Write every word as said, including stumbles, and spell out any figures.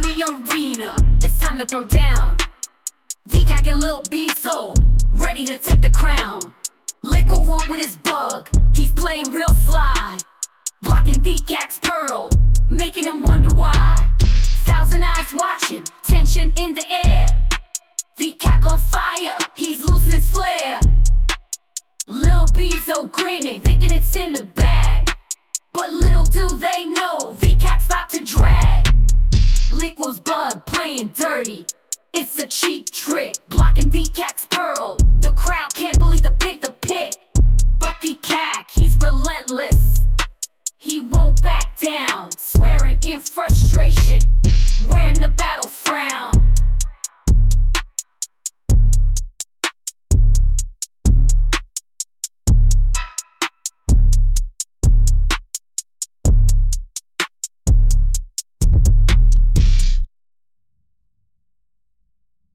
the arena. It's time to throw down. V-Cac and Lil Beezo, ready to take the crown. Liquor One with his bug, he's playing real sly. Blocking V-Cac's pearl, making him wonder why. Thousand eyes watching, tension in the air. V-Cac on fire, he's losing his flair. Lil Beezo grinning, thinking it's in the bag. But little do they know, V-Cac's about to drag. Liquor's bug playing dirty, it's a cheap trick. Blocking V-Cac's pearl, the crowd can't believe the pick the pick. But V-Cac, he's relentless, he won't back down, swearing in frustration.